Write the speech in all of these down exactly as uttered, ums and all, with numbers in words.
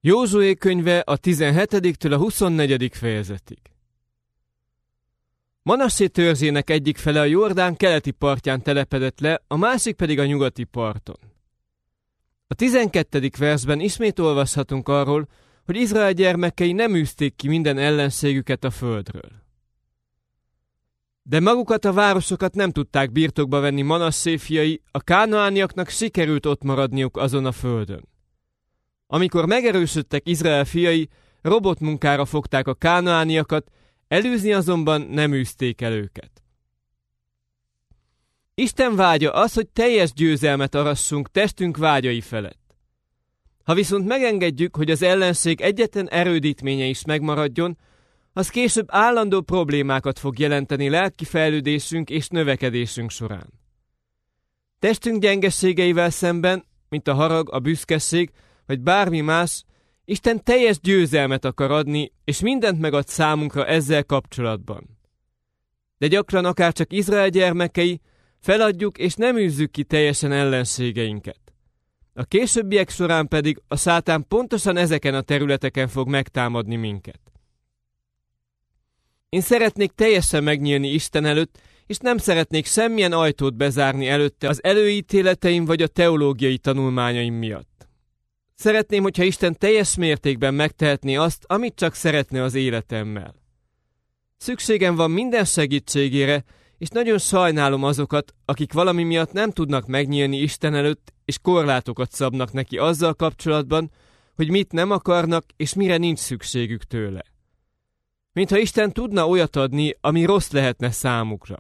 Józsué könyve a tizenhetediktől a huszonnegyedik fejezetig. Manassé törzsének egyik fele a Jordán keleti partján telepedett le, a másik pedig a nyugati parton. A tizenkettedik versben ismét olvashatunk arról, hogy Izrael gyermekei nem űzték ki minden ellenségüket a földről. De magukat a városokat nem tudták birtokba venni Manassé fiai, a kánaániaknak sikerült ott maradniuk azon a földön. Amikor megerősödtek Izrael fiai, robotmunkára fogták a kánaániakat, elűzni azonban nem űzték el őket. Isten vágya az, hogy teljes győzelmet arassunk testünk vágyai felett. Ha viszont megengedjük, hogy az ellenség egyetlen erődítménye is megmaradjon, az később állandó problémákat fog jelenteni lelki fejlődésünk és növekedésünk során. Testünk gyengeségeivel szemben, mint a harag, a büszkeség, vagy bármi más, Isten teljes győzelmet akar adni, és mindent megad számunkra ezzel kapcsolatban. De gyakran akár csak Izrael gyermekei, feladjuk és nem űzzük ki teljesen ellenségeinket. A későbbiek során pedig a sátán pontosan ezeken a területeken fog megtámadni minket. Én szeretnék teljesen megnyílni Isten előtt, és nem szeretnék semmilyen ajtót bezárni előtte az előítéleteim vagy a teológiai tanulmányaim miatt. Szeretném, hogyha Isten teljes mértékben megtehetné azt, amit csak szeretne az életemmel. Szükségem van minden segítségére, és nagyon sajnálom azokat, akik valami miatt nem tudnak megnyílni Isten előtt, és korlátokat szabnak neki azzal kapcsolatban, hogy mit nem akarnak, és mire nincs szükségük tőle. Mintha Isten tudna olyat adni, ami rossz lehetne számukra.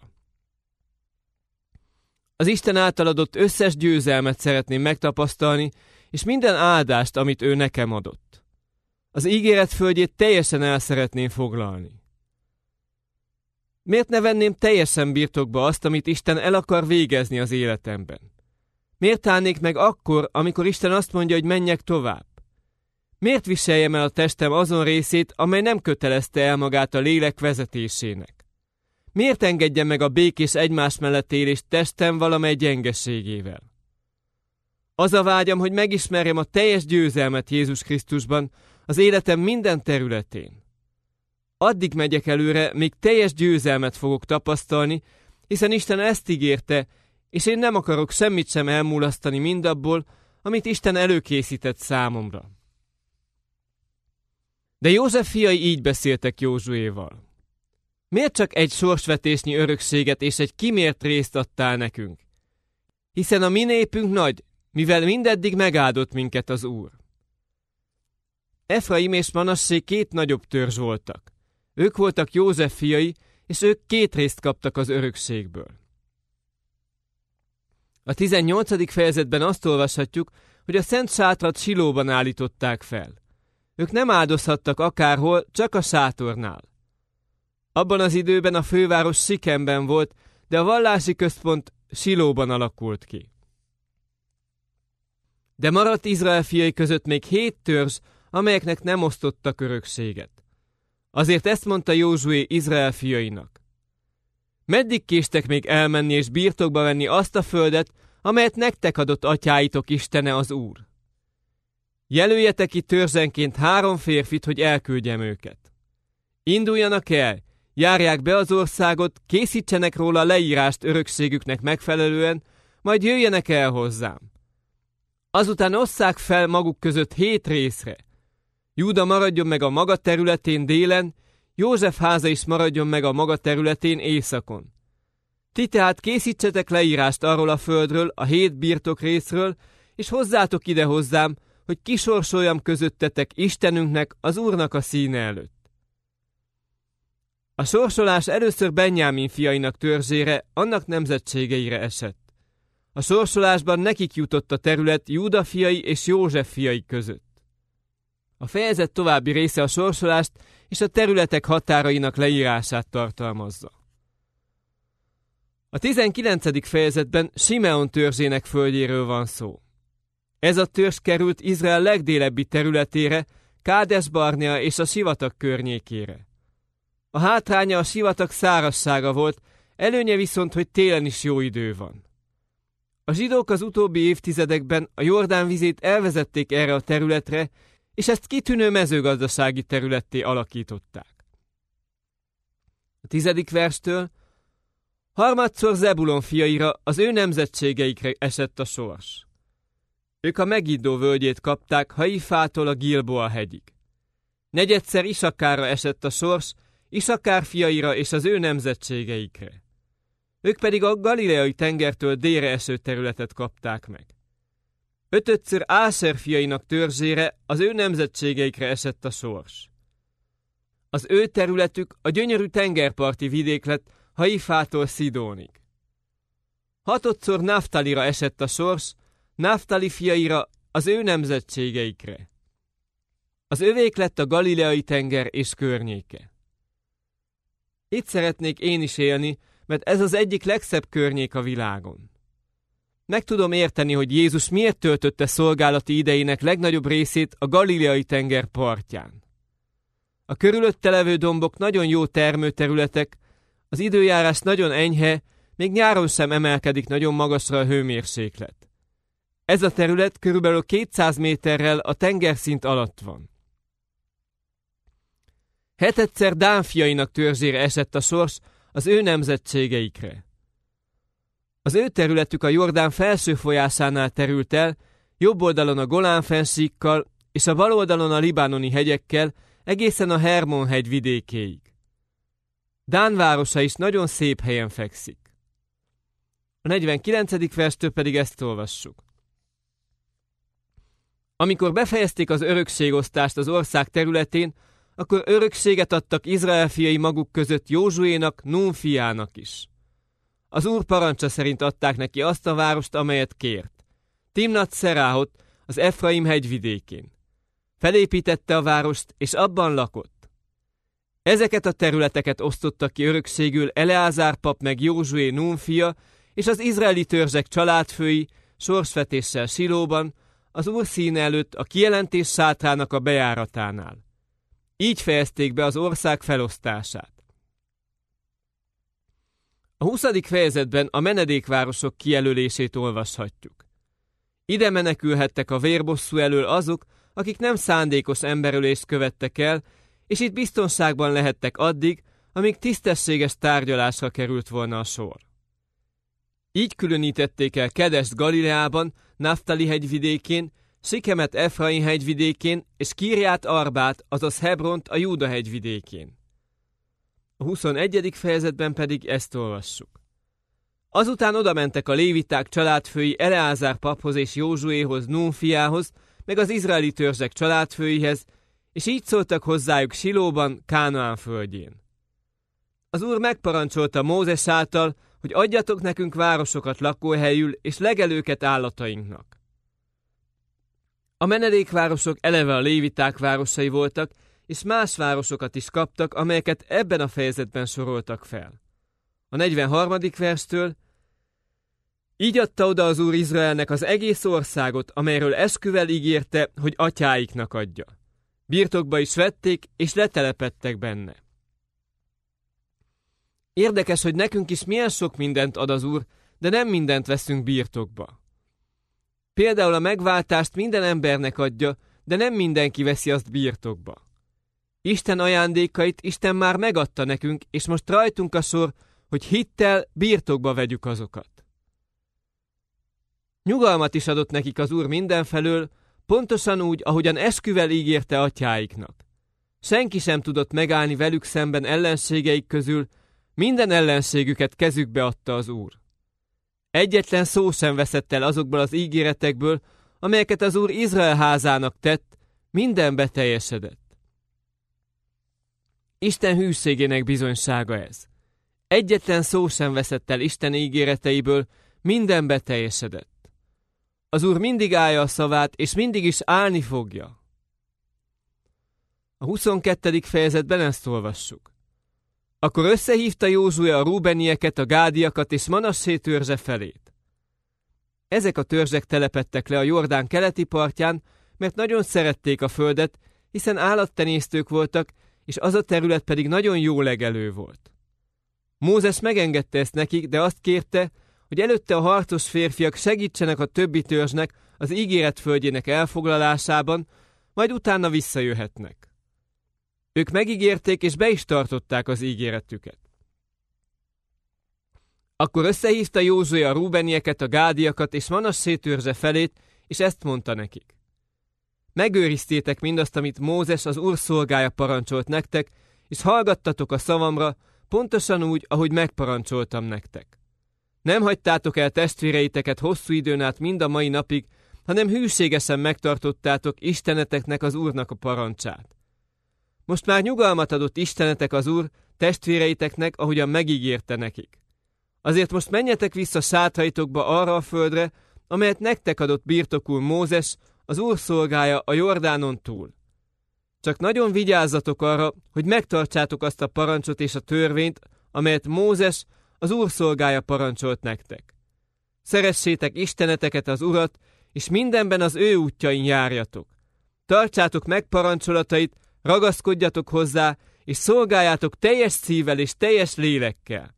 Az Isten által adott összes győzelmet szeretném megtapasztalni, és minden áldást, amit ő nekem adott. Az ígéret földjét teljesen el szeretném foglalni. Miért ne venném teljesen birtokba azt, amit Isten el akar végezni az életemben? Miért állnék meg akkor, amikor Isten azt mondja, hogy menjek tovább? Miért viseljem el a testem azon részét, amely nem kötelezte el magát a lélek vezetésének? Miért engedjem meg a békés egymás mellett élést testem valamely gyengeségével? Az a vágyam, hogy megismerjem a teljes győzelmet Jézus Krisztusban az életem minden területén. Addig megyek előre, míg teljes győzelmet fogok tapasztalni, hiszen Isten ezt ígérte, és én nem akarok semmit sem elmulasztani mindabból, amit Isten előkészített számomra. De József fiai így beszéltek Józsuéval. Miért csak egy sorsvetésnyi örökséget és egy kimért részt adtál nekünk? Hiszen a mi népünk nagy, mivel mindeddig megáldott minket az Úr. Efraim és Manassé két nagyobb törzs voltak. Ők voltak József fiai, és ők két részt kaptak az örökségből. A tizennyolcadik fejezetben azt olvashatjuk, hogy a szent sátrat Silóban állították fel. Ők nem áldozhattak akárhol, csak a sátornál. Abban az időben a főváros Sikemben volt, de a vallási központ Silóban alakult ki. De maradt Izrael fiai között még hét törzs, amelyeknek nem osztottak örökséget. Azért ezt mondta Józsué Izrael fiainak. Meddig késtek még elmenni és birtokba venni azt a földet, amelyet nektek adott atyáitok Istene az Úr? Jelöljetek ki törzsenként három férfit, hogy elküldjem őket. Induljanak el, járják be az országot, készítsenek róla leírást örökségüknek megfelelően, majd jöjjenek el hozzám. Azután osszák fel maguk között hét részre. Júda maradjon meg a maga területén délen, József háza is maradjon meg a maga területén északon. Ti tehát készítsetek leírást arról a földről, a hét birtok részről, és hozzátok ide hozzám, hogy kisorsoljam közöttetek Istenünknek, az Úrnak a színe előtt. A sorsolás először Benjámin fiainak törzsére, annak nemzetségeire esett. A sorsolásban nekik jutott a terület Júda fiai és József fiai között. A fejezet további része a sorsolást és a területek határainak leírását tartalmazza. A tizenkilencedik fejezetben Simeon törzsének földjéről van szó. Ez a törzs került Izrael legdélebbi területére, Kádes Barnea és a sivatag környékére. A hátránya a sivatag szárazsága volt, előnye viszont, hogy télen is jó idő van. A zsidók az utóbbi évtizedekben a Jordán vizét elvezették erre a területre, és ezt kitűnő mezőgazdasági területté alakították. A tizedik verstől: harmadszor Zebulon fiaira, az ő nemzetségeikre esett a sors. Ők a Megiddó völgyét kapták Haifától a Gilboa hegyig. Negyedszer Isakárra esett a sors, Isakár fiaira és az ő nemzetségeikre. Ők pedig a Galileai tengertől délre eső területet kapták meg. Ötödször Áser fiainak törzsére, az ő nemzetségeikre esett a sors. Az ő területük a gyönyörű tengerparti vidék lett Haifától Szidónig. Hatodszor Naftalira esett a sors, Naftali fiaira, az ő nemzetségeikre. Az övék lett a Galileai tenger és környéke. Itt szeretnék én is élni, mert ez az egyik legszebb környék a világon. Meg tudom érteni, hogy Jézus miért töltötte szolgálati idejének legnagyobb részét a Galileai tenger partján. A körülötte levő dombok nagyon jó termőterületek, az időjárás nagyon enyhe, még nyáron sem emelkedik nagyon magasra a hőmérséklet. Ez a terület körülbelül kétszáz méterrel a tengerszint alatt van. Hetedszer Dán fiainak törzsére esett a sors, az ő nemzetségeikre. Az ő területük a Jordán felső folyásánál terült el, jobb oldalon a Golán-fennsíkkal és a bal oldalon a libanoni hegyekkel, egészen a Hermon-hegy vidékéig. Dán városa is nagyon szép helyen fekszik. A negyvenkilencedik verstől pedig ezt olvassuk. Amikor befejezték az örökségosztást az ország területén, akkor örökséget adtak Izrael fiai maguk között Józsuénak, Nún fiának is. Az Úr parancsa szerint adták neki azt a várost, amelyet kért. Timnat-Szeráhot, az Efraim hegyvidékén. Felépítette a várost, és abban lakott. Ezeket a területeket osztotta ki örökségül Eleázár pap meg Józsué Nún fia, és az izraeli törzsek családfői sorsvetéssel Silóban, az Úr színe előtt a kijelentés sátrának a bejáratánál. Így fejezték be az ország felosztását. A huszadik fejezetben a menedékvárosok kijelölését olvashatjuk. Ide menekülhettek a vérbosszú elől azok, akik nem szándékos emberölést követtek el, és itt biztonságban lehettek addig, amíg tisztességes tárgyalásra került volna a sor. Így különítették el Kedest Galileában, Naftali hegyvidékén, Sikemet Efraim hegyvidékén, és Kirját Arbát, azaz Hebront a Júda hegyvidékén. A huszonegyedik fejezetben pedig ezt olvassuk. Azután odamentek a léviták családfői Eleázár paphoz és Józsuéhoz, Nún fiához, meg az izraeli törzsek családfőihez, és így szóltak hozzájuk Silóban, Kánaán földjén. Az Úr megparancsolta Mózes által, hogy adjatok nekünk városokat lakóhelyül és legelőket állatainknak. A menedékvárosok eleve a léviták városai voltak, és más városokat is kaptak, amelyeket ebben a fejezetben soroltak fel. A negyvenharmadik verstől: így adta oda az Úr Izraelnek az egész országot, amelyről esküvel ígérte, hogy atyáiknak adja. Birtokba is vették, és letelepedtek benne. Érdekes, hogy nekünk is milyen sok mindent ad az Úr, de nem mindent veszünk birtokba. Például a megváltást minden embernek adja, de nem mindenki veszi azt birtokba. Isten ajándékait Isten már megadta nekünk, és most rajtunk a sor, hogy hittel birtokba vegyük azokat. Nyugalmat is adott nekik az Úr mindenfelől, pontosan úgy, ahogyan esküvel ígérte atyáiknak. Senki sem tudott megállni velük szemben ellenségeik közül, minden ellenségüket kezükbe adta az Úr. Egyetlen szó sem veszett el azokból az ígéretekből, amelyeket az Úr Izrael házának tett, minden beteljesedett. Isten hűségének bizonysága ez. Egyetlen szó sem veszett el Isten ígéreteiből, minden beteljesedett. Az Úr mindig állja a szavát, és mindig is állni fogja. A huszonkettedik fejezetben ezt olvassuk. Akkor összehívta Józsué a rúbenieket, a gádiakat és Manassé törzse felét. Ezek a törzsek telepedtek le a Jordán keleti partján, mert nagyon szerették a földet, hiszen állattenyésztők voltak, és az a terület pedig nagyon jó legelő volt. Mózes megengedte ezt nekik, de azt kérte, hogy előtte a harcos férfiak segítsenek a többi törzsnek az ígéret földjének elfoglalásában, majd utána visszajöhetnek. Ők megígérték és be is tartották az ígéretüket. Akkor összehívta Józsué a rúbenieket, a gádiakat és Manassé törzse felét, és ezt mondta nekik. Megőriztétek mindazt, amit Mózes, az Úr szolgája parancsolt nektek, és hallgattatok a szavamra, pontosan úgy, ahogy megparancsoltam nektek. Nem hagytátok el testvéreiteket hosszú időn át mind a mai napig, hanem hűségesen megtartottátok Isteneteknek, az Úrnak a parancsát. Most már nyugalmat adott Istenetek az Úr testvéreiteknek, ahogyan megígérte nekik. Azért most menjetek vissza sátraitokba arra a földre, amelyet nektek adott birtokul Mózes, az Úr szolgája a Jordánon túl. Csak nagyon vigyázzatok arra, hogy megtartsátok azt a parancsot és a törvényt, amelyet Mózes, az Úr szolgája parancsolt nektek. Szeressétek Isteneteket, az Urat, és mindenben az ő útjain járjatok. Tartsátok meg parancsolatait, ragaszkodjatok hozzá, és szolgáljátok teljes szívvel és teljes lélekkel.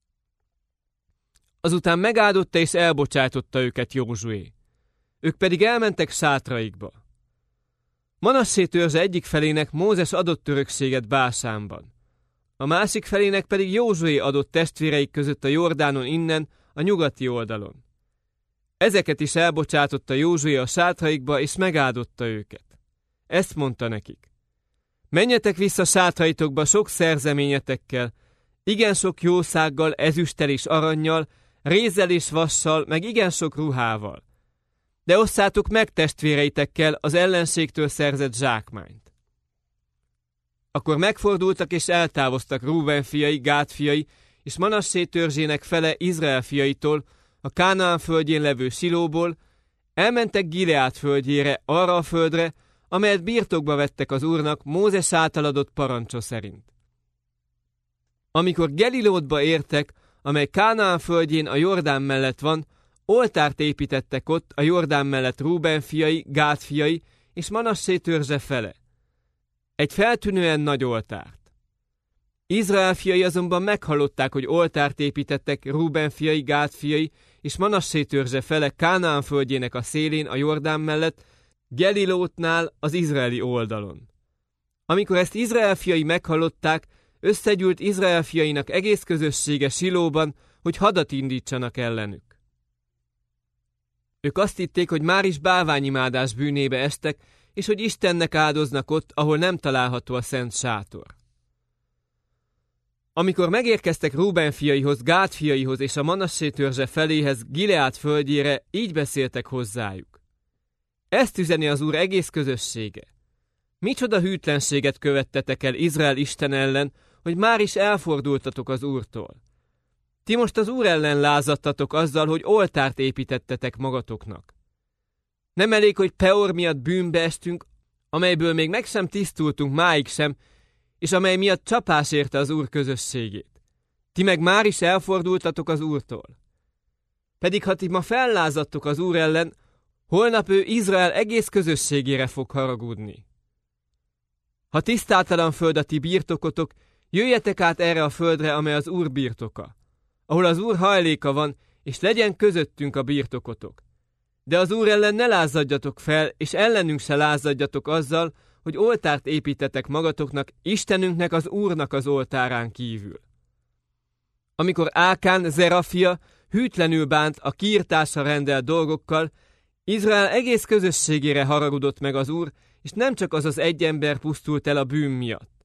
Azután megáldotta és elbocsátotta őket Józsué. Ők pedig elmentek sátraikba. Manassé törzse egyik felének Mózes adott örökséget Básánban. A másik felének pedig Józsué adott testvéreik között a Jordánon innen, a nyugati oldalon. Ezeket is elbocsátotta Józsué a sátraikba, és megáldotta őket. Ezt mondta nekik. Menjetek vissza sátraitokba sok szerzeményetekkel, igen sok jószággal, ezüsttel és arannyal, rézzel és vassal, meg igen sok ruhával. De osszátok meg testvéreitekkel az ellenségtől szerzett zsákmányt. Akkor megfordultak és eltávoztak Rúben fiai, Gád fiai és Manassé törzsének fele Izrael fiaitól, a Kánaán földjén levő Silóból, elmentek Gileád földjére, arra a földre, amelyet birtokba vettek az Úrnak Mózes által adott parancsa szerint. Amikor Gelilótba értek, amely Kánaán földjén a Jordán mellett van, oltárt építettek ott a Jordán mellett Rúben fiai, Gád fiai és Manassé törzse fele. Egy feltűnően nagy oltárt. Izrael fiai azonban meghallották, hogy oltárt építettek Rúben fiai, Gád fiai és Manassé törzse fele Kánaán földjének a szélén a Jordán mellett, Gelilótnál az izraeli oldalon. Amikor ezt Izrael fiai meghallották, összegyűlt Izrael fiainak egész közössége Silóban, hogy hadat indítsanak ellenük. Ők azt hitték, hogy már is bálványimádás bűnébe estek, és hogy Istennek áldoznak ott, ahol nem található a szent sátor. Amikor megérkeztek Rúben fiaihoz, Gád fiaihoz és a Manassé törzse feléhez, Gileád földjére, így beszéltek hozzájuk. Ezt üzeni az Úr egész közössége. Micsoda hűtlenséget követtetek el Izrael Isten ellen, hogy már is elfordultatok az Úrtól. Ti most az Úr ellen lázadtatok azzal, hogy oltárt építettetek magatoknak. Nem elég, hogy Peor miatt bűnbe estünk, amelyből még meg sem tisztultunk máig sem, és amely miatt csapás érte az Úr közösségét. Ti meg már is elfordultatok az Úrtól. Pedig ha ti ma fellázadtok az Úr ellen, holnap ő Izrael egész közösségére fog haragudni. Ha tisztátalan föld a ti birtokotok, jöjjetek át erre a földre, amely az Úr birtoka, ahol az Úr hajléka van, és legyen közöttünk a birtokotok. De az Úr ellen ne lázadjatok fel, és ellenünk se lázadjatok azzal, hogy oltárt építetek magatoknak, Istenünknek, az Úrnak az oltárán kívül. Amikor Ákán, Zera fia, hűtlenül bánt a kiirtásra rendelt dolgokkal, Izrael egész közösségére haragudott meg az Úr, és nem csak az az egy ember pusztult el a bűn miatt.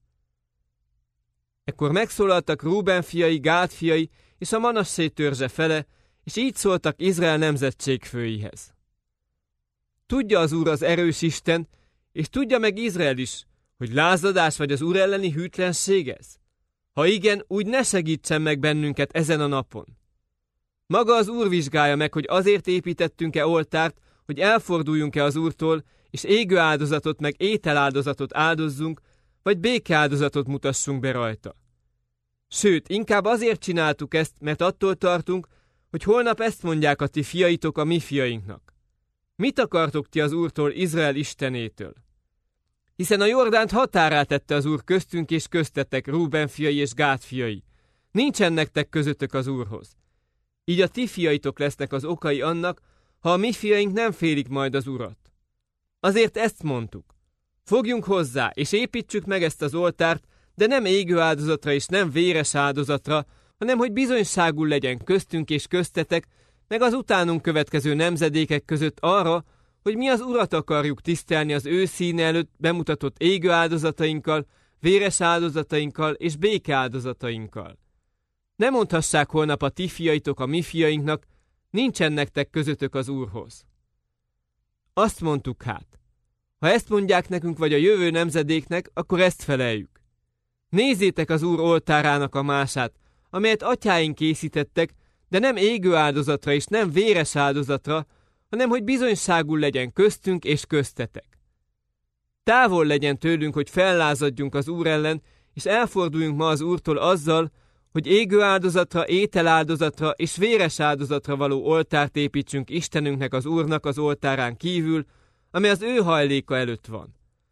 Ekkor megszólaltak Rúben fiai, Gád fiai és a Manassé törzse fele, és így szóltak Izrael nemzetségfőihez. Tudja az Úr az erős Isten, és tudja meg Izrael is, hogy lázadás vagy az Úr elleni hűtlenség ez? Ha igen, úgy ne segítsen meg bennünket ezen a napon. Maga az Úr vizsgálja meg, hogy azért építettünk-e oltárt, hogy elforduljunk-e az Úrtól, és égő áldozatot meg ételáldozatot áldozzunk, vagy békeáldozatot mutassunk be rajta. Sőt, inkább azért csináltuk ezt, mert attól tartunk, hogy holnap ezt mondják a ti fiaitok a mi fiainknak. Mit akartok ti az Úrtól, Izrael Istenétől? Hiszen a Jordánt határá tette az Úr köztünk és köztetek, Rúben fiai és Gád fiai. Nincsen nektek közöttök az Úrhoz. Így a ti fiaitok lesznek az okai annak, ha a mi fiaink nem félik majd az Urat. Azért ezt mondtuk. Fogjunk hozzá, és építsük meg ezt az oltárt, de nem égő áldozatra és nem véres áldozatra, hanem hogy bizonyságul legyen köztünk és köztetek, meg az utánunk következő nemzedékek között arra, hogy mi az Urat akarjuk tisztelni az ő színe előtt bemutatott égő áldozatainkkal, véres áldozatainkkal és béke áldozatainkkal. Ne mondhassák holnap a ti fiaitok a mi fiainknak, nincsen nektek közöttök az Úrhoz. Azt mondtuk hát, ha ezt mondják nekünk vagy a jövő nemzedéknek, akkor ezt feleljük. Nézzétek az Úr oltárának a mását, amelyet atyáink készítettek, de nem égő áldozatra és nem véres áldozatra, hanem hogy bizonyságul legyen köztünk és köztetek. Távol legyen tőlünk, hogy fellázadjunk az Úr ellen, és elforduljunk ma az Úrtól azzal, hogy égő áldozatra, ételáldozatra és véres áldozatra való oltárt építsünk Istenünknek az Úrnak az oltárán kívül, ami az ő hajléka előtt van.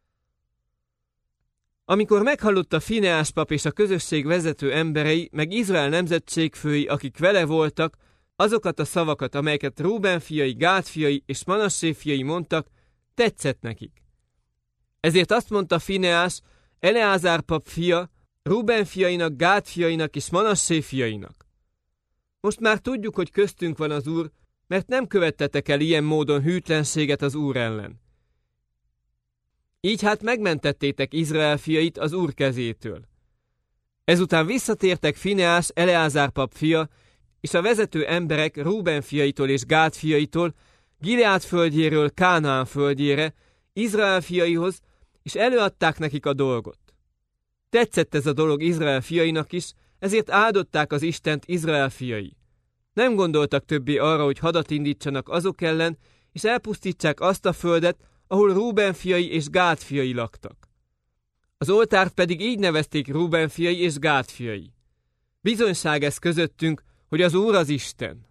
Amikor meghallotta Fineás pap és a közösség vezető emberei, meg Izrael nemzetségfői, akik vele voltak, azokat a szavakat, amelyeket Rúben fiai, Gád fiai és Manassé fiai mondtak, tetszett nekik. Ezért azt mondta Fineás, Eleázár pap fia, Rúben fiainak, Gád fiainak és Manassé fiainak. Most már tudjuk, hogy köztünk van az Úr, mert nem követtetek el ilyen módon hűtlenséget az Úr ellen. Így hát megmentettétek Izrael fiait az Úr kezétől. Ezután visszatértek Fineás, Eleázár pap fia, és a vezető emberek Rúben fiaitól és Gád fiaitól, Gileád földjéről Kánaán földjére, Izrael fiaihoz, és előadták nekik a dolgot. Tetszett ez a dolog Izrael fiainak is, ezért áldották az Istent Izrael fiai. Nem gondoltak többé arra, hogy hadat indítsanak azok ellen, és elpusztítsák azt a földet, ahol Rúben fiai és Gád fiai laktak. Az oltárt pedig így nevezték Rúben fiai és Gád fiai. Bizonyság ez közöttünk, hogy az Úr az Isten.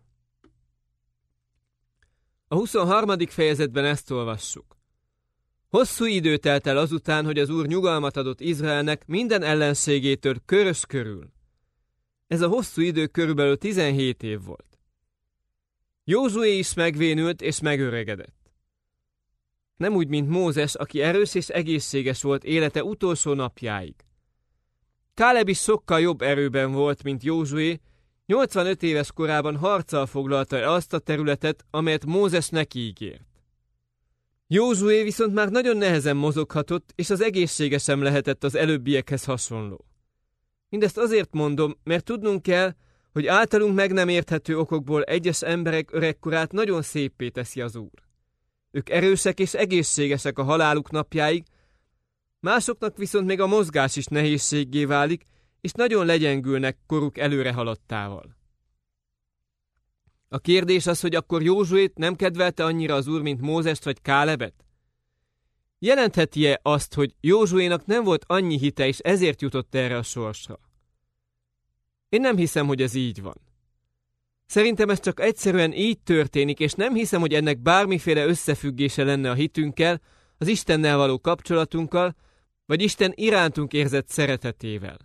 A huszonharmadik fejezetben ezt olvassuk. Hosszú idő telt el azután, hogy az Úr nyugalmat adott Izraelnek minden ellenségétől körös körül. Ez a hosszú idő körülbelül tizenhét év volt. Józsué is megvénült és megöregedett. Nem úgy, mint Mózes, aki erős és egészséges volt élete utolsó napjáig. Káleb is sokkal jobb erőben volt, mint Józsué, nyolcvanöt éves korában harccal foglalta el azt a területet, amelyet Mózes neki ígért. Józsué viszont már nagyon nehezen mozoghatott, és az egészsége sem lehetett az előbbiekhez hasonló. Mindezt azért mondom, mert tudnunk kell, hogy általunk meg nem érthető okokból egyes emberek öregkorát nagyon széppé teszi az Úr. Ők erősek és egészségesek a haláluk napjáig, másoknak viszont még a mozgás is nehézséggé válik, és nagyon legyengülnek koruk előre haladtával. A kérdés az, hogy akkor Józsuét nem kedvelte annyira az Úr, mint Mózest vagy Kálebet? Jelentheti-e azt, hogy Józsuénak nem volt annyi hite, és ezért jutott erre a sorsra? Én nem hiszem, hogy ez így van. Szerintem ez csak egyszerűen így történik, és nem hiszem, hogy ennek bármiféle összefüggése lenne a hitünkkel, az Istennel való kapcsolatunkkal, vagy Isten irántunk érzett szeretetével.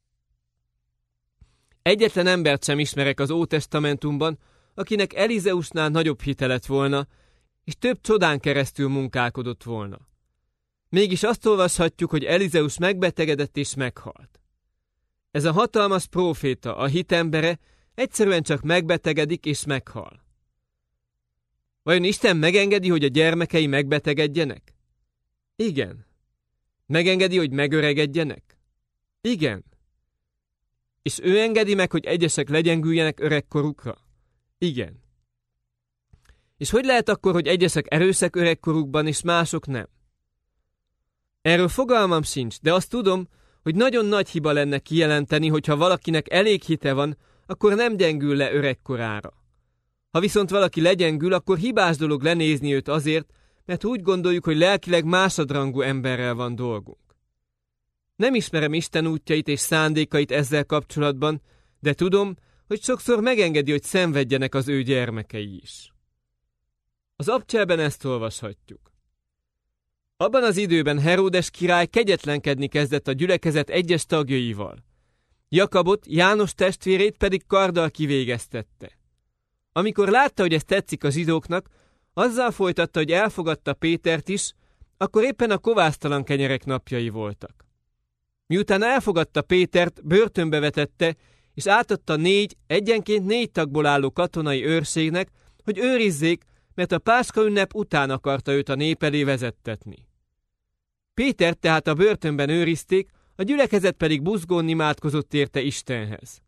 Egyetlen embert sem ismerek az Ótestamentumban, akinek Elizeusnál nagyobb hite lett volna, és több csodán keresztül munkálkodott volna. Mégis azt olvashatjuk, hogy Elizeus megbetegedett és meghalt. Ez a hatalmas próféta, a hitembere, egyszerűen csak megbetegedik és meghal. Vajon Isten megengedi, hogy a gyermekei megbetegedjenek? Igen. Megengedi, hogy megöregedjenek? Igen. És ő engedi meg, hogy egyesek legyengüljenek öregkorukra? Igen. És hogy lehet akkor, hogy egyesek erősek öregkorukban, és mások nem? Erről fogalmam sincs, de azt tudom, hogy nagyon nagy hiba lenne kijelenteni, hogy ha valakinek elég hite van, akkor nem gyengül le öregkorára. Ha viszont valaki legyengül, akkor hibás dolog lenézni őt azért, mert úgy gondoljuk, hogy lelkileg másodrangú emberrel van dolgunk. Nem ismerem Isten útjait és szándékait ezzel kapcsolatban, de tudom, hogy sokszor megengedi, hogy szenvedjenek az ő gyermekei is. Az Abcselben ezt olvashatjuk. Abban az időben Heródes király kegyetlenkedni kezdett a gyülekezet egyes tagjaival. Jakabot, János testvérét pedig karddal kivégeztette. Amikor látta, hogy ez tetszik a zsidóknak, azzal folytatta, hogy elfogadta Pétert is, akkor éppen a kovásztalan kenyerek napjai voltak. Miután elfogadta Pétert, börtönbe vetette, és átadta négy, egyenként négy tagból álló katonai őrségnek, hogy őrizzék, mert a Pászka ünnep után akarta őt a nép elé vezettetni. Pétert tehát a börtönben őrizték, a gyülekezet pedig buzgón imádkozott érte Istenhez.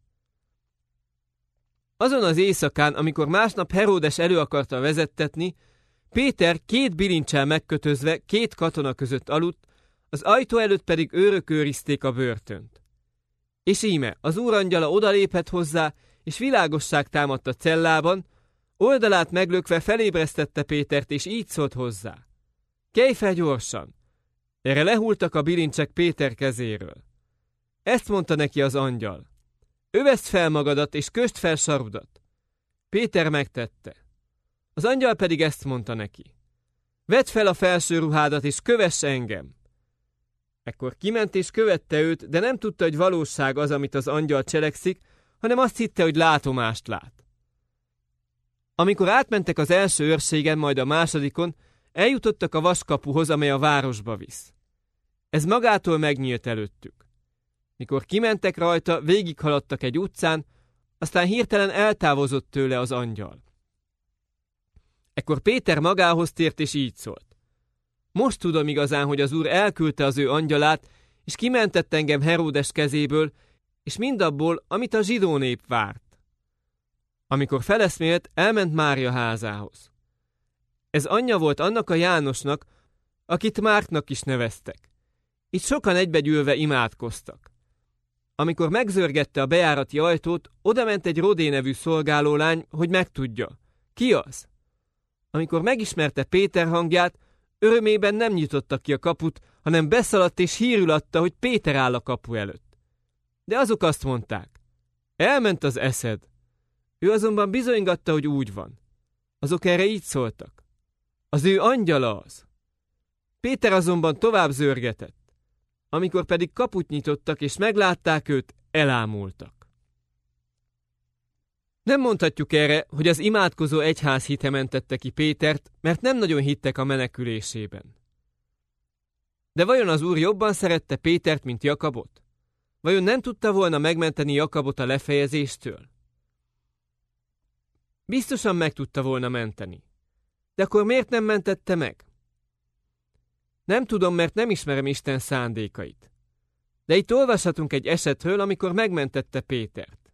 Azon az éjszakán, amikor másnap Heródes elő akarta vezettetni, Péter két bilincsel megkötözve két katona között aludt, az ajtó előtt pedig őrök őrizték a börtönt. És íme, az Úr angyala odalépett hozzá, és világosság támadt a cellában, oldalát meglökve felébresztette Pétert, és így szólt hozzá: kelj fel gyorsan! Erre lehultak a bilincsek Péter kezéről. Ezt mondta neki az angyal: öveszd fel magadat, és kösd fel sarudat. Péter megtette. Az angyal pedig ezt mondta neki: vedd fel a felső ruhádat, és kövess engem. Ekkor kiment és követte őt, de nem tudta, hogy valóság az, amit az angyal cselekszik, hanem azt hitte, hogy látomást lát. Amikor átmentek az első őrségen, majd a másodikon, eljutottak a vaskapuhoz, amely a városba visz. Ez magától megnyílt előttük. Mikor kimentek rajta, végighaladtak egy utcán, aztán hirtelen eltávozott tőle az angyal. Ekkor Péter magához tért, és így szólt: most tudom igazán, hogy az Úr elküldte az ő angyalát, és kimentett engem Heródes kezéből, és mindabból, amit a zsidó nép várt. Amikor feleszmélt, elment Mária házához. Ez anyja volt annak a Jánosnak, akit Márknak is neveztek. Itt sokan egybegyűlve imádkoztak. Amikor megzörgette a bejárati ajtót, odament egy Rodé nevű szolgálólány, hogy megtudja, ki az. Amikor megismerte Péter hangját, örömében nem nyitotta ki a kaput, hanem beszaladt és hírül adta, hogy Péter áll a kapu előtt. De azok azt mondták: elment az eszed. Ő azonban bizonygatta, hogy úgy van. Azok erre így szóltak: az ő angyala az. Péter azonban tovább zörgetett. Amikor pedig kaput nyitottak és meglátták őt, elámultak. Nem mondhatjuk erre, hogy az imádkozó egyház hite mentette ki Pétert, mert nem nagyon hittek a menekülésében. De vajon az Úr jobban szerette Pétert, mint Jakabot? Vajon nem tudta volna megmenteni Jakabot a lefejezéstől? Biztosan meg tudta volna menteni. De akkor miért nem mentette meg? Nem tudom, mert nem ismerem Isten szándékait. De itt olvashatunk egy esetről, amikor megmentette Pétert.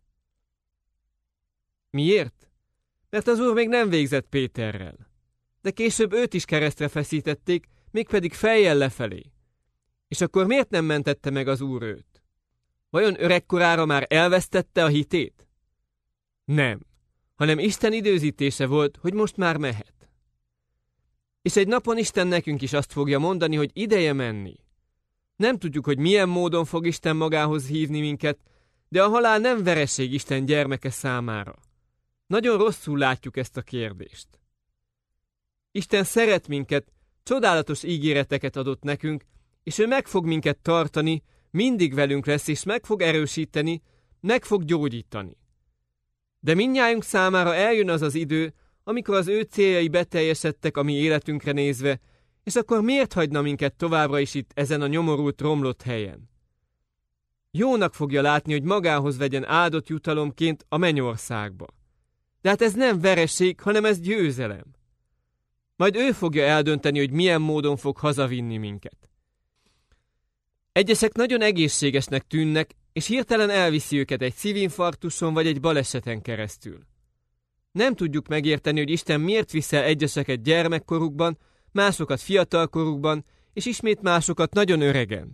Miért? Mert az Úr még nem végzett Péterrel. De később őt is keresztre feszítették, mégpedig fejjel lefelé. És akkor miért nem mentette meg az Úr őt? Vajon öregkorára már elvesztette a hitét? Nem, hanem Isten időzítése volt, hogy most már mehet. És egy napon Isten nekünk is azt fogja mondani, hogy ideje menni. Nem tudjuk, hogy milyen módon fog Isten magához hívni minket, de a halál nem vereség Isten gyermeke számára. Nagyon rosszul látjuk ezt a kérdést. Isten szeret minket, csodálatos ígéreteket adott nekünk, és ő meg fog minket tartani, mindig velünk lesz, és meg fog erősíteni, meg fog gyógyítani. De mindnyájunk számára eljön az az idő, amikor az ő céljai beteljesedtek a mi életünkre nézve, és akkor miért hagyna minket továbbra is itt ezen a nyomorult, romlott helyen? Jónak fogja látni, hogy magához vegyen áldott jutalomként a mennyországba. De hát ez nem vereség, hanem ez győzelem. Majd ő fogja eldönteni, hogy milyen módon fog hazavinni minket. Egyesek nagyon egészségesnek tűnnek, és hirtelen elviszi őket egy szívinfarktuson vagy egy baleseten keresztül. Nem tudjuk megérteni, hogy Isten miért viszel egyeseket gyermekkorukban, másokat fiatalkorukban, és ismét másokat nagyon öregen.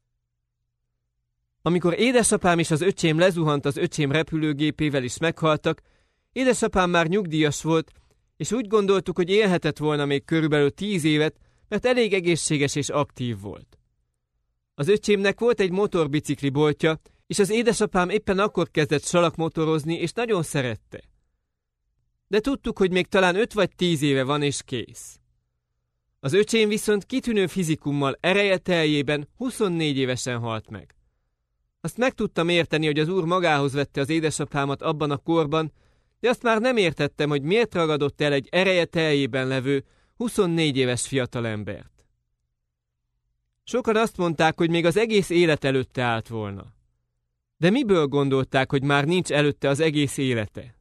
Amikor édesapám és az öcsém lezuhant az öcsém repülőgépével is meghaltak, édesapám már nyugdíjas volt, és úgy gondoltuk, hogy élhetett volna még körülbelül tíz évet, mert elég egészséges és aktív volt. Az öcsémnek volt egy motorbicikli boltja, és az édesapám éppen akkor kezdett salakmotorozni, és nagyon szerette. De tudtuk, hogy még talán öt vagy tíz éve van, és kész. Az öcsém viszont kitűnő fizikummal, ereje teljében huszonnégy évesen halt meg. Azt meg tudtam érteni, hogy az Úr magához vette az édesapámat abban a korban, de azt már nem értettem, hogy miért ragadott el egy ereje teljében levő, huszonnégy éves fiatalembert. Sokan azt mondták, hogy még az egész élet előtte állt volna. De miből gondolták, hogy már nincs előtte az egész élete?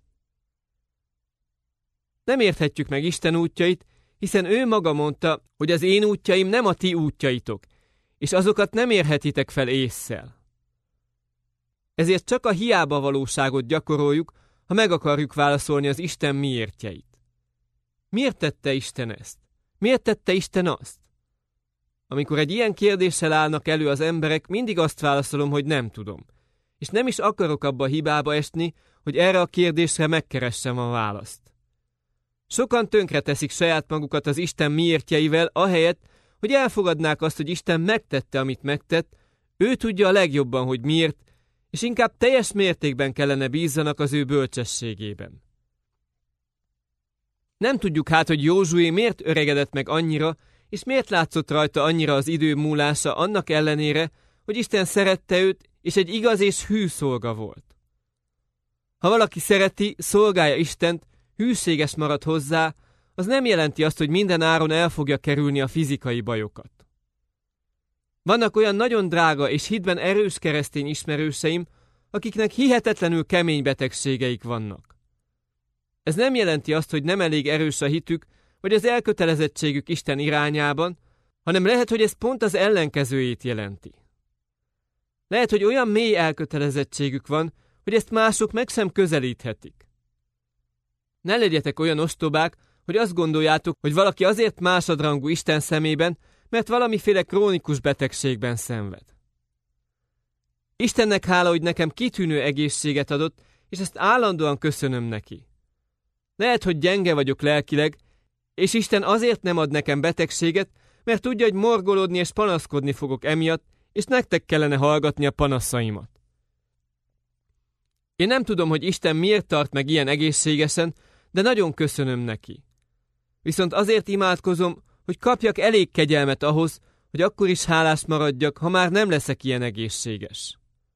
Nem érthetjük meg Isten útjait, hiszen ő maga mondta, hogy az én útjaim nem a ti útjaitok, és azokat nem érhetitek fel ésszel. Ezért csak a hiába valóságot gyakoroljuk, ha meg akarjuk válaszolni az Isten miértjeit. Miért tette Isten ezt? Miért tette Isten azt? Amikor egy ilyen kérdéssel állnak elő az emberek, mindig azt válaszolom, hogy nem tudom. És nem is akarok abba a hibába esni, hogy erre a kérdésre megkeressem a választ. Sokan tönkreteszik saját magukat az Isten miértjeivel, ahelyett, hogy elfogadnák azt, hogy Isten megtette, amit megtett, ő tudja a legjobban, hogy miért, és inkább teljes mértékben kellene bízzanak az ő bölcsességében. Nem tudjuk hát, hogy Józsué miért öregedett meg annyira, és miért látszott rajta annyira az idő múlása annak ellenére, hogy Isten szerette őt, és egy igaz és hű szolga volt. Ha valaki szereti, szolgálja Istent, hűséges marad hozzá, az nem jelenti azt, hogy minden áron el fogja kerülni a fizikai bajokat. Vannak olyan nagyon drága és hitben erős keresztény ismerőseim, akiknek hihetetlenül kemény betegségeik vannak. Ez nem jelenti azt, hogy nem elég erős a hitük, vagy az elkötelezettségük Isten irányában, hanem lehet, hogy ez pont az ellenkezőjét jelenti. Lehet, hogy olyan mély elkötelezettségük van, hogy ezt mások meg sem közelíthetik. Ne legyetek olyan ostobák, hogy azt gondoljátok, hogy valaki azért másodrangú Isten szemében, mert valamiféle krónikus betegségben szenved. Istennek hála, hogy nekem kitűnő egészséget adott, és ezt állandóan köszönöm neki. Lehet, hogy gyenge vagyok lelkileg, és Isten azért nem ad nekem betegséget, mert tudja, hogy morgolódni és panaszkodni fogok emiatt, és nektek kellene hallgatni a panaszaimat. Én nem tudom, hogy Isten miért tart meg ilyen egészségesen, de nagyon köszönöm neki. Viszont azért imádkozom, hogy kapjak elég kegyelmet ahhoz, hogy akkor is hálás maradjak, ha már nem leszek ilyen egészséges.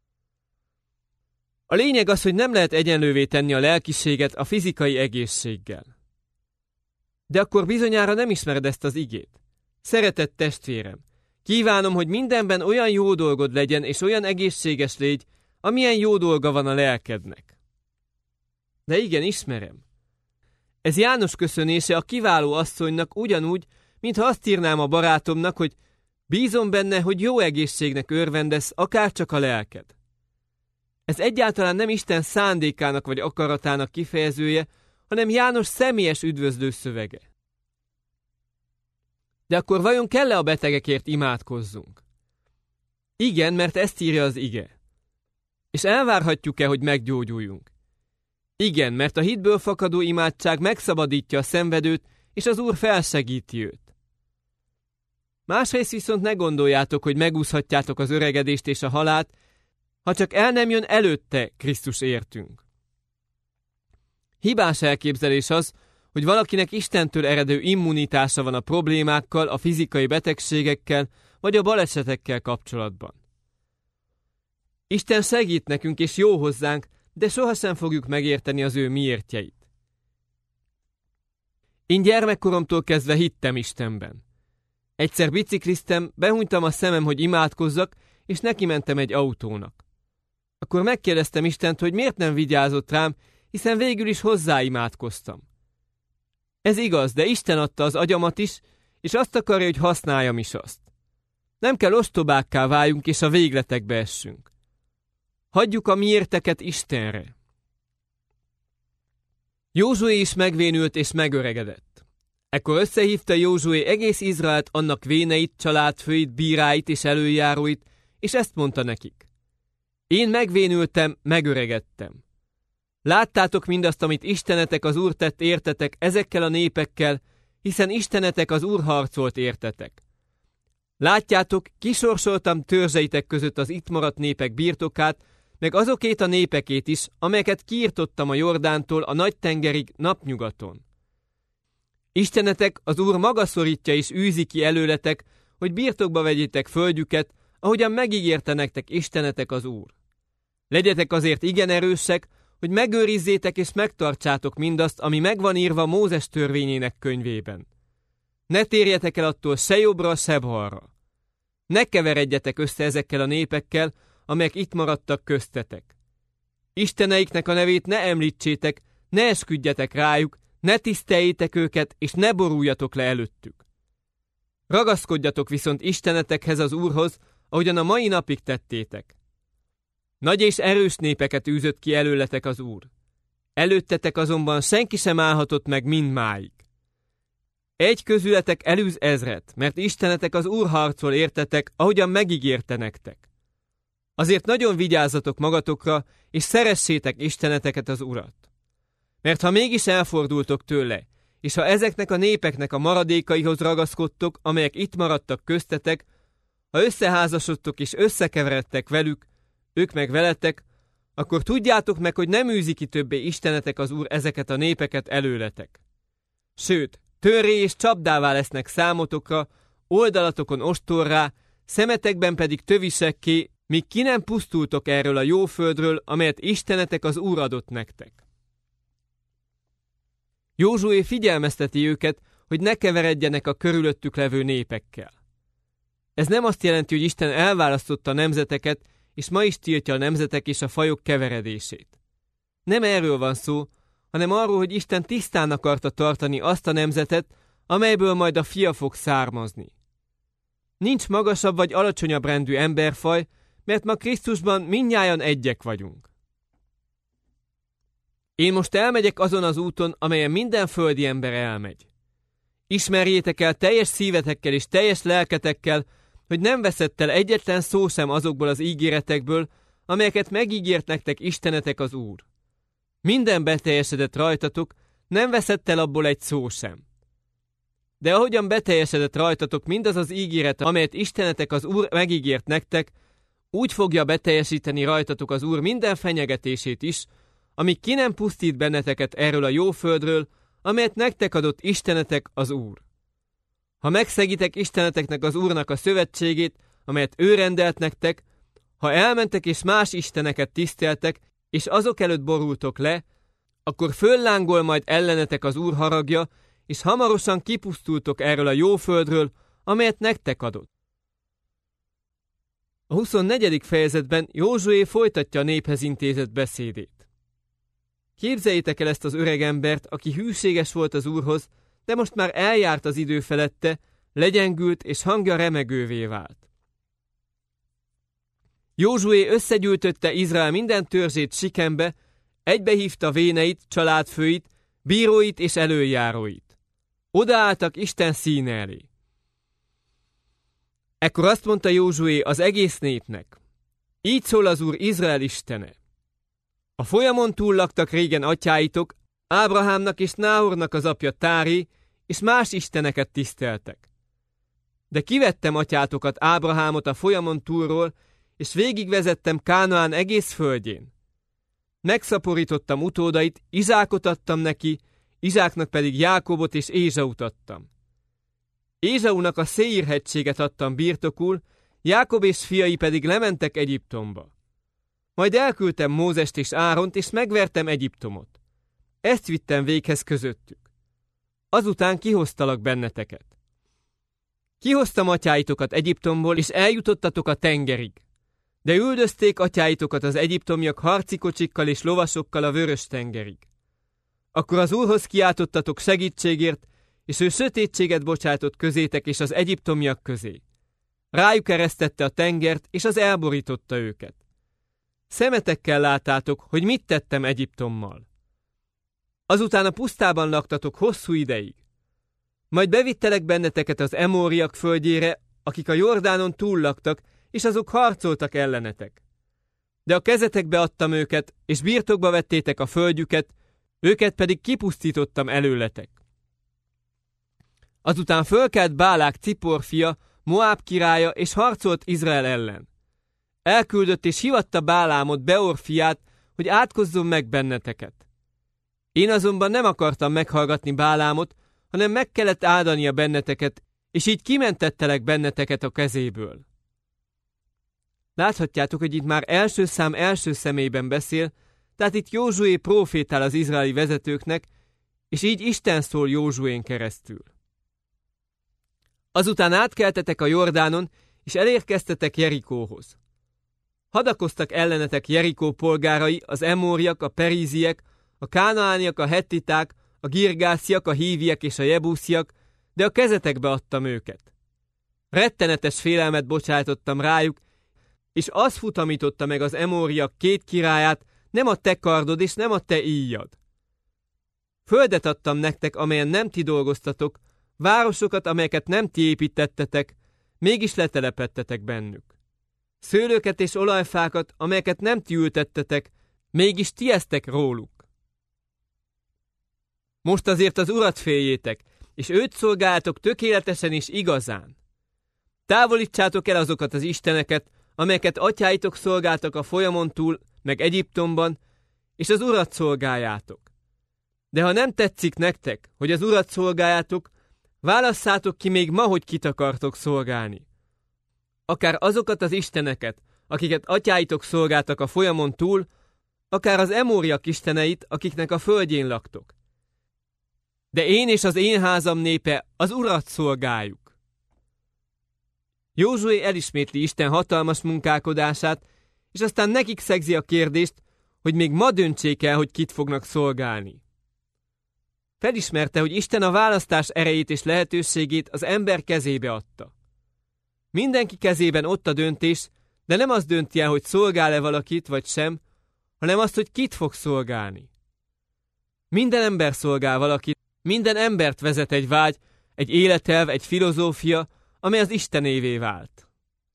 A lényeg az, hogy nem lehet egyenlővé tenni a lelkiséget a fizikai egészséggel. De akkor bizonyára nem ismered ezt az igét. Szeretett testvérem, kívánom, hogy mindenben olyan jó dolgod legyen, és olyan egészséges légy, amilyen jó dolga van a lelkednek. De igen, ismerem. Ez János köszönése a kiváló asszonynak ugyanúgy, mintha azt írnám a barátomnak, hogy bízom benne, hogy jó egészségnek örvendesz, akárcsak a lelked. Ez egyáltalán nem Isten szándékának vagy akaratának kifejezője, hanem János személyes üdvözlő szövege. De akkor vajon kell-e a betegekért imádkozzunk? Igen, mert ezt írja az ige. És elvárhatjuk-e, hogy meggyógyuljunk? Igen, mert a hitből fakadó imádság megszabadítja a szenvedőt, és az Úr felsegíti őt. Másrészt viszont ne gondoljátok, hogy megúszhatjátok az öregedést és a halált, ha csak el nem jön előtte Krisztus értünk. Hibás elképzelés az, hogy valakinek Istentől eredő immunitása van a problémákkal, a fizikai betegségekkel, vagy a balesetekkel kapcsolatban. Isten segít nekünk és jó hozzánk, de sohasem fogjuk megérteni az ő miértjeit. Én gyermekkoromtól kezdve hittem Istenben. Egyszer bicikliztem, behunytam a szemem, hogy imádkozzak, és neki mentem egy autónak. Akkor megkérdeztem Istent, hogy miért nem vigyázott rám, hiszen végül is hozzáimádkoztam. Ez igaz, de Isten adta az agyamat is, és azt akarja, hogy használjam is azt. Nem kell ostobákká váljunk, és a végletekbe essünk. Hagyjuk a miérteket Istenre. Józsué is megvénült és megöregedett. Ekkor összehívta Józsué egész Izraelt, annak véneit, családfőit, bíráit és előjáróit, és ezt mondta nekik. Én megvénültem, megöregedtem. Láttátok mindazt, amit Istenetek az Úr tett értetek ezekkel a népekkel, hiszen Istenetek az Úr harcolt értetek. Látjátok, kisorsoltam törzseitek között az itt maradt népek birtokát, meg azokét a népekét is, amelyeket kiirtottam a Jordántól a nagy tengerig napnyugaton. Istenetek az Úr maga szorítja és űzi ki előletek, hogy birtokba vegyétek földjüket, ahogyan megígérte nektek Istenetek az Úr. Legyetek azért igen erősek, hogy megőrizzétek és megtartsátok mindazt, ami megvan írva Mózes törvényének könyvében. Ne térjetek el attól se jobbra, se balra. Ne keveredjetek össze ezekkel a népekkel, amelyek itt maradtak köztetek. Isteneiknek a nevét ne említsétek, ne esküdjetek rájuk, ne tiszteljétek őket, és ne boruljatok le előttük. Ragaszkodjatok viszont istenetekhez, az Úrhoz, ahogyan a mai napig tettétek. Nagy és erős népeket űzött ki előletek az Úr. Előttetek azonban senki sem állhatott meg mindmáig. Egy közületek elűz ezret, mert istenetek az Úr harcol értetek, ahogyan megígérte nektek. Azért nagyon vigyázzatok magatokra, és szeressétek isteneteket, az Urat. Mert ha mégis elfordultok tőle, és ha ezeknek a népeknek a maradékaihoz ragaszkodtok, amelyek itt maradtak köztetek, ha összeházasodtok és összekeveredtek velük, ők meg veletek, akkor tudjátok meg, hogy nem űzi ki többé istenetek az Úr ezeket a népeket előletek. Sőt, törré és csapdává lesznek számotokra, oldalatokon ostorrá, szemetekben pedig tövisekké, míg ki nem pusztultok erről a jó földről, amelyet istenetek az Úr adott nektek. Józsué figyelmezteti őket, hogy ne keveredjenek a körülöttük levő népekkel. Ez nem azt jelenti, hogy Isten elválasztotta a nemzeteket, és ma is tiltja a nemzetek és a fajok keveredését. Nem erről van szó, hanem arról, hogy Isten tisztán akarta tartani azt a nemzetet, amelyből majd a fia fog származni. Nincs magasabb vagy alacsonyabb rendű emberfaj, mert ma Krisztusban mindnyájan egyek vagyunk. Én most elmegyek azon az úton, amelyen minden földi ember elmegy. Ismerjétek el teljes szívetekkel és teljes lelketekkel, hogy nem veszett el egyetlen szó sem azokból az ígéretekből, amelyeket megígért nektek Istenetek az Úr. Minden beteljesedett rajtatok, nem veszett el abból egy szó sem. De ahogyan beteljesedett rajtatok mindaz az ígéret, amelyet Istenetek az Úr megígért nektek, úgy fogja beteljesíteni rajtatok az Úr minden fenyegetését is, amíg ki nem pusztít benneteket erről a jó földről, amelyet nektek adott Istenetek az Úr. Ha megszegitek Isteneteknek az Úrnak a szövetségét, amelyet ő rendelt nektek, ha elmentek és más isteneket tiszteltek, és azok előtt borultok le, akkor föllángol majd ellenetek az Úr haragja, és hamarosan kipusztultok erről a jó földről, amelyet nektek adott. A huszonnegyedik fejezetben Józsué folytatja a néphez intézett beszédét. Képzeljétek el ezt az öregembert, aki hűséges volt az Úrhoz, de most már eljárt az idő felette, legyengült és hangja remegővé vált. Józsué összegyűjtötte Izrael minden törzsét Sikembe, egybehívta véneit, családfőit, bíróit és előjáróit. Odaálltak Isten színe elé. Ekkor azt mondta Józsué az egész népnek: így szól az Úr, Izrael istene. A folyamon túl laktak régen atyáitok, Ábrahámnak és Náhornak az apja Tári, és más isteneket tiszteltek. De kivettem atyátokat, Ábrahámot a folyamon túlról, és végigvezettem Kánaán egész földjén. Megszaporítottam utódait, Izákot adtam neki, Izáknak pedig Jákobot és Ézsaut adtam. Ézsaunak a Széír-hegységet adtam birtokul, Jákob és fiai pedig lementek Egyiptomba. Majd elküldtem Mózest és Áront, és megvertem Egyiptomot. Ezt vittem véghez közöttük. Azután kihoztalak benneteket. Kihoztam atyáitokat Egyiptomból, és eljutottatok a tengerig. De üldözték atyáitokat az egyiptomiak harci kocsikkal és lovasokkal a vörös tengerig. Akkor az Úrhoz kiáltottatok segítségért, és ő sötétséget bocsátott közétek és az egyiptomiak közé. Rájuk eresztette a tengert, és az elborította őket. Szemetekkel láttátok, hogy mit tettem Egyiptommal. Azután a pusztában laktatok hosszú ideig. Majd bevittelek benneteket az emóriak földjére, akik a Jordánon túl laktak, és azok harcoltak ellenetek. De a kezetekbe adtam őket, és birtokba vettétek a földjüket, őket pedig kipusztítottam előletek. Azután fölkelt Bálák Cipor fia, Moáb királya, és harcolt Izrael ellen. Elküldött és hivatta Bálámot, Beor fiát, hogy átkozzon meg benneteket. Én azonban nem akartam meghallgatni Bálámot, hanem meg kellett áldania benneteket, és így kimentettelek benneteket a kezéből. Láthatjátok, hogy itt már első szám első személyben beszél, tehát itt Józsué prófétál az izraeli vezetőknek, és így Isten szól Józsuén keresztül. Azután átkeltetek a Jordánon, és elérkeztetek Jerikóhoz. Hadakoztak ellenetek Jerikó polgárai, az emóriak, a períziek, a kánaániak, a hettiták, a girgásziak, a híviek és a jebusziak, de a kezetekbe adtam őket. Rettenetes félelmet bocsájtottam rájuk, és az futamította meg az emóriak két királyát, nem a te kardod és nem a te íjad. Földet adtam nektek, amelyen nem ti dolgoztatok, városokat, amelyeket nem ti építettetek, mégis letelepedtetek bennük. Szőlőket és olajfákat, amelyeket nem ti ültettetek, mégis ti esztek róluk. Most azért az Urat féljétek, és őt szolgáljátok tökéletesen és igazán. Távolítsátok el azokat az isteneket, amelyeket atyáitok szolgáltak a folyamon túl, meg Egyiptomban, és az Urat szolgáljátok. De ha nem tetszik nektek, hogy az Urat szolgáljátok, válasszátok ki még ma, hogy kit akartok szolgálni. Akár azokat az isteneket, akiket atyáitok szolgáltak a folyamon túl, akár az emóriak isteneit, akiknek a földjén laktok. De én és az én házam népe az Urat szolgáljuk. Józsué elismétli Isten hatalmas munkálkodását, és aztán nekik szegzi a kérdést, hogy még ma döntsék el, hogy kit fognak szolgálni. Felismerte, hogy Isten a választás erejét és lehetőségét az ember kezébe adta. Mindenki kezében ott a döntés, de nem az dönti el, hogy szolgál-e valakit vagy sem, hanem azt, hogy kit fog szolgálni. Minden ember szolgál valakit, minden embert vezet egy vágy, egy életelv, egy filozófia, amely az Istenévé vált.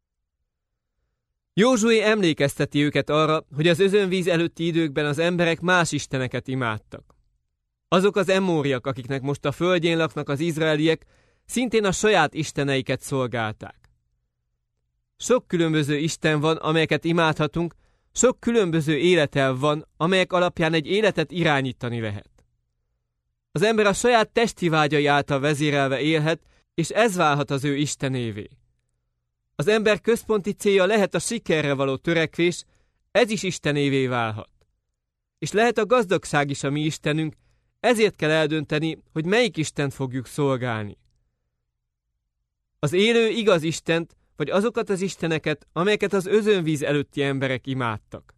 Józsué emlékezteti őket arra, hogy az özönvíz előtti időkben az emberek más isteneket imádtak. Azok az emóriak, akiknek most a földjén laknak az izraeliek, szintén a saját isteneiket szolgálták. Sok különböző isten van, amelyeket imádhatunk, sok különböző életelv van, amelyek alapján egy életet irányítani lehet. Az ember a saját testi vágyai által vezérelve élhet, és ez válhat az ő istenévé. Az ember központi célja lehet a sikerre való törekvés, ez is istenévé válhat. És lehet a gazdagság is a mi istenünk, ezért kell eldönteni, hogy melyik Istent fogjuk szolgálni. Az élő igaz Istent, vagy azokat az isteneket, amelyeket az özönvíz előtti emberek imádtak.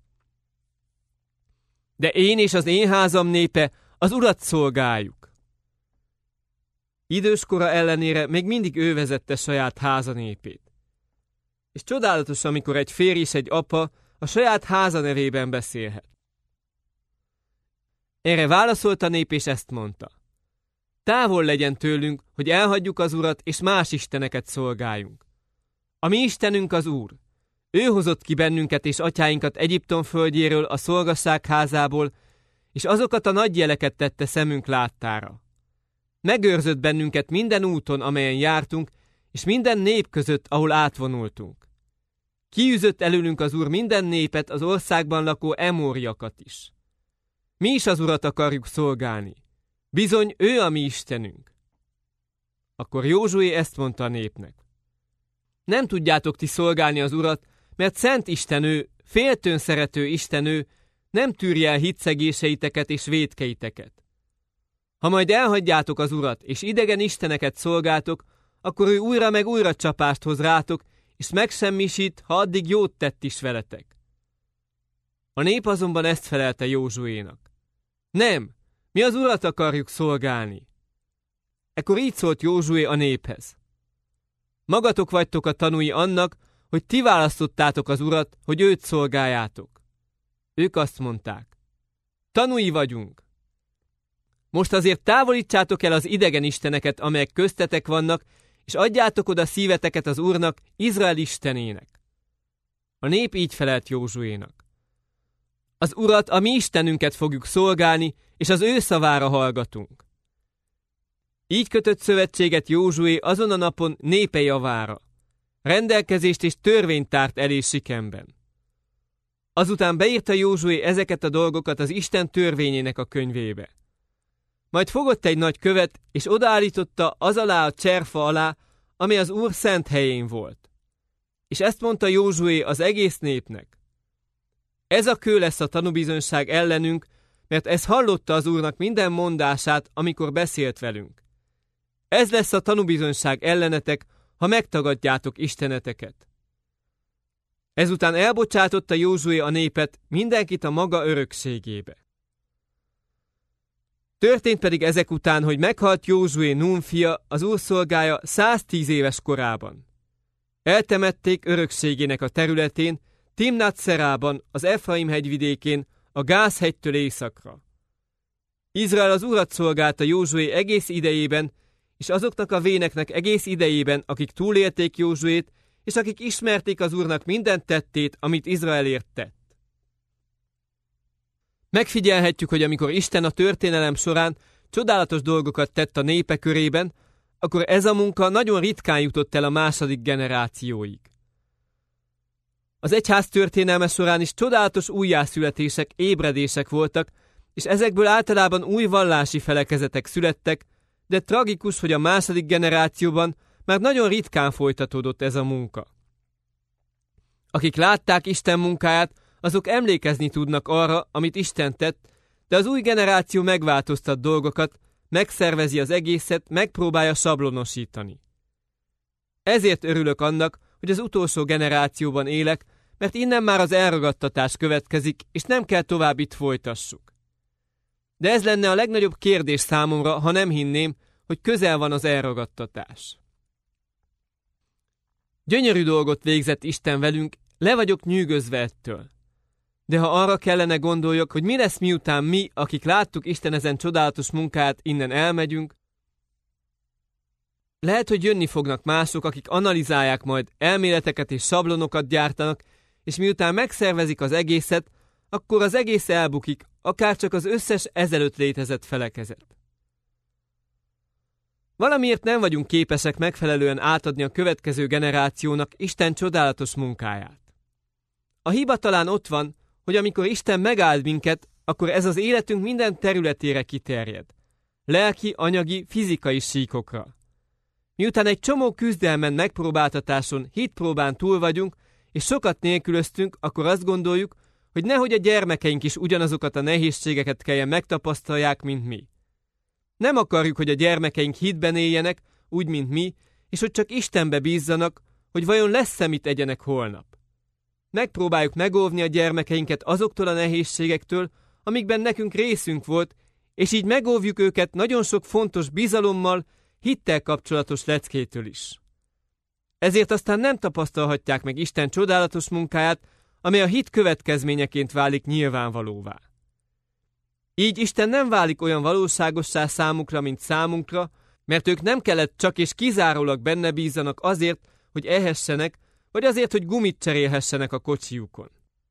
De én és az én házam népe az Urat szolgáljuk. Időskora ellenére még mindig ő vezette saját háza népét. És csodálatos, amikor egy férj és egy apa a saját háza nevében beszélhet. Erre válaszolt a nép, és ezt mondta. Távol legyen tőlünk, hogy elhagyjuk az Urat, és más isteneket szolgáljunk. A mi Istenünk az Úr. Ő hozott ki bennünket és atyáinkat Egyiptom földjéről, a szolgasság házából, és azokat a nagy jeleket tette szemünk láttára. Megőrzött bennünket minden úton, amelyen jártunk, és minden nép között, ahol átvonultunk. Kiűzött előlünk az Úr minden népet, az országban lakó emóriakat is. Mi is az Urat akarjuk szolgálni. Bizony, ő a mi Istenünk. Akkor Józsué ezt mondta a népnek. Nem tudjátok ti szolgálni az Urat, mert szent Isten ő, féltőn szerető Isten ő, nem tűrje el hitszegéseiteket és vétkeiteket. Ha majd elhagyjátok az Urat, és idegen isteneket szolgáltok, akkor ő újra meg újra csapást hoz rátok, és megsemmisít, ha addig jót tett is veletek. A nép azonban ezt felelte Józsuénak. Nem, mi az Urat akarjuk szolgálni. Ekkor így szólt Józsué a néphez. Magatok vagytok a tanúi annak, hogy ti választottátok az Urat, hogy őt szolgáljátok. Ők azt mondták. Tanúi vagyunk. Most azért távolítsátok el az idegen isteneket, amelyek köztetek vannak, és adjátok oda szíveteket az Úrnak, Izrael Istenének. A nép így felelt Józsuénak. Az Urat, a mi Istenünket fogjuk szolgálni, és az ő szavára hallgatunk. Így kötött szövetséget Józsué azon a napon népe javára. Rendelkezést és törvényt tárt elé Sikemben. Azután beírta Józsué ezeket a dolgokat az Isten törvényének a könyvébe. Majd fogott egy nagy követ, és odaállította az alá a cserfa alá, ami az Úr szent helyén volt. És ezt mondta Józsué az egész népnek. Ez a kő lesz a tanúbizonyság ellenünk, mert ez hallotta az Úrnak minden mondását, amikor beszélt velünk. Ez lesz a tanúbizonyság ellenetek, ha megtagadjátok isteneteket. Ezután elbocsátotta Józsué a népet, mindenkit a maga örökségébe. Történt pedig ezek után, hogy meghalt Józsué Nun fia, az úr szolgája száztíz éves korában. Eltemették örökségének a területén, Timnat-Szerában, az Efraim hegyvidékén, a Gáz-hegytől északra. Izrael az urat szolgálta Józsué egész idejében, és azoknak a véneknek egész idejében, akik túlélték Józsuét, és akik ismerték az úrnak minden tettét, amit Izraelért tett. Megfigyelhetjük, hogy amikor Isten a történelem során csodálatos dolgokat tett a népe körében, akkor ez a munka nagyon ritkán jutott el a második generációig. Az egyház történelme során is csodálatos újjászületések, ébredések voltak, és ezekből általában új vallási felekezetek születtek, de tragikus, hogy a második generációban már nagyon ritkán folytatódott ez a munka. Akik látták Isten munkáját, azok emlékezni tudnak arra, amit Isten tett, de az új generáció megváltoztat dolgokat, megszervezi az egészet, megpróbálja sablonosítani. Ezért örülök annak, hogy az utolsó generációban élek, mert innen már az elragadtatás következik, és nem kell tovább itt folytassuk. De ez lenne a legnagyobb kérdés számomra, ha nem hinném, hogy közel van az elragadtatás. Gyönyörű dolgot végzett Isten velünk, le vagyok nyűgözve ettől. De ha arra kellene gondoljak, hogy mi lesz miután mi, akik láttuk Isten ezen csodálatos munkát, innen elmegyünk, lehet, hogy jönni fognak mások, akik analizálják majd, elméleteket és sablonokat gyártanak, és miután megszervezik az egészet, akkor az egész elbukik, akár csak az összes ezelőtt létezett felekezet. Valamiért nem vagyunk képesek megfelelően átadni a következő generációnak Isten csodálatos munkáját. A hiba talán ott van, hogy amikor Isten megáld minket, akkor ez az életünk minden területére kiterjed. Lelki, anyagi, fizikai síkokra. Miután egy csomó küzdelmen, megpróbáltatáson, hitpróbán túl vagyunk, és sokat nélkülöztünk, akkor azt gondoljuk, hogy nehogy a gyermekeink is ugyanazokat a nehézségeket kelljen megtapasztalják, mint mi. Nem akarjuk, hogy a gyermekeink hitben éljenek, úgy, mint mi, és hogy csak Istenbe bízzanak, hogy vajon lesz-e mit egyenek holnap. Megpróbáljuk megóvni a gyermekeinket azoktól a nehézségektől, amikben nekünk részünk volt, és így megóvjuk őket nagyon sok fontos bizalommal, hittel kapcsolatos leckétől is. Ezért aztán nem tapasztalhatják meg Isten csodálatos munkáját, amely a hit következményeként válik nyilvánvalóvá. Így Isten nem válik olyan valóságossá számukra, mint számunkra, mert ők nem kellett csak és kizárólag benne bízzanak azért, hogy ehessenek, vagy azért, hogy gumit cserélhessenek a kocsiukon.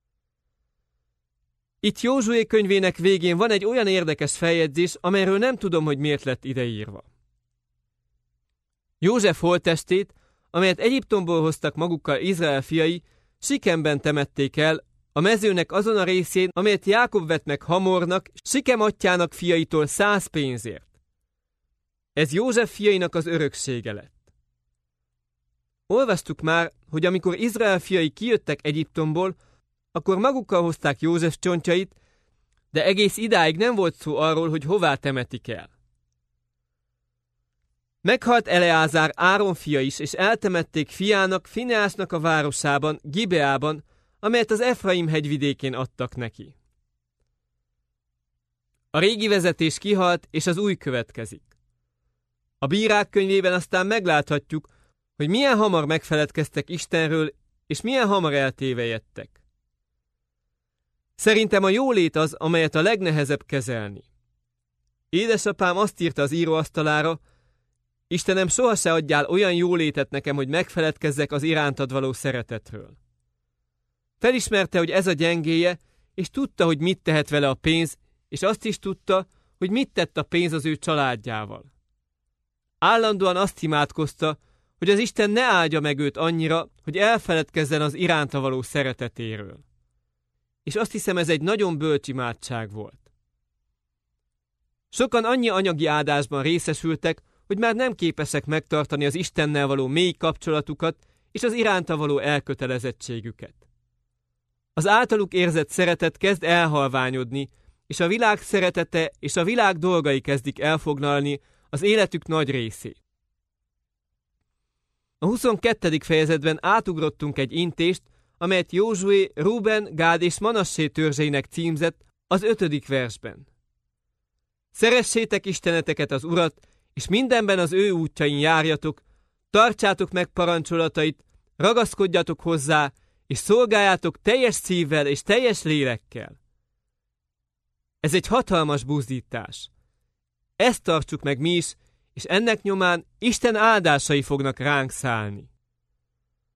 Itt Józsué könyvének végén van egy olyan érdekes feljegyzés, amelyről nem tudom, hogy miért lett ideírva. József holttestét, amelyet Egyiptomból hoztak magukkal Izrael fiai, Sikemben temették el, a mezőnek azon a részén, amelyet Jákob vett meg Hamornak, Sikem atyjának fiaitól száz pénzért. Ez József fiainak az öröksége lett. Olvastuk már, hogy amikor Izrael fiai kijöttek Egyiptomból, akkor magukkal hozták József csontjait, de egész idáig nem volt szó arról, hogy hová temetik el. Meghalt Eleázár, Áron fia is, és eltemették fiának, Fineásnak a városában, Gibeában, amelyet az Efraim hegyvidékén adtak neki. A régi vezetés kihalt, és az új következik. A bírák könyvében aztán megláthatjuk, hogy milyen hamar megfeledkeztek Istenről, és milyen hamar eltévejedtek. Szerintem a jólét az, amelyet a legnehezebb kezelni. Édesapám azt írta az íróasztalára, Istenem, soha se adjál olyan jólétet nekem, hogy megfeledkezzek az irántad való szeretetről. Felismerte, hogy ez a gyengéje, és tudta, hogy mit tehet vele a pénz, és azt is tudta, hogy mit tett a pénz az ő családjával. Állandóan azt imádkozta, hogy az Isten ne áldja meg őt annyira, hogy elfeledkezzen az iránta való szeretetéről. És azt hiszem, ez egy nagyon bölcs imádság volt. Sokan annyi anyagi áldásban részesültek, hogy már nem képesek megtartani az Istennel való mély kapcsolatukat és az iránta való elkötelezettségüket. Az általuk érzett szeretet kezd elhalványodni, és a világ szeretete és a világ dolgai kezdik elfoglalni az életük nagy részét. A huszonkettedik fejezetben átugrottunk egy intést, amelyet Józsué, Ruben, Gád és Manassé törzseinek címzett az ötödik versben. Szeressétek isteneteket az Urat, és mindenben az ő útjain járjatok, tartsátok meg parancsolatait, ragaszkodjatok hozzá, és szolgáljátok teljes szívvel és teljes lélekkel. Ez egy hatalmas buzdítás. Ezt tartsuk meg mi is, és ennek nyomán Isten áldásai fognak ránk szállni.